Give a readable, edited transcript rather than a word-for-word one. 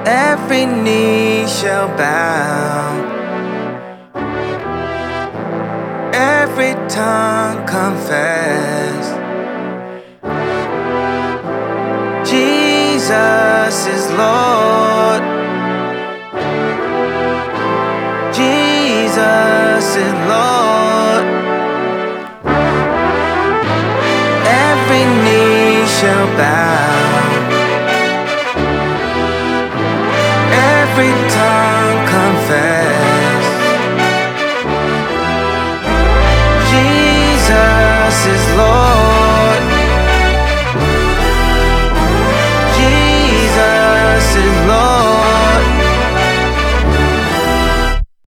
Every knee shall bow, every tongue confess, Jesus is Lord. Jesus is Lord. Every knee shall bow,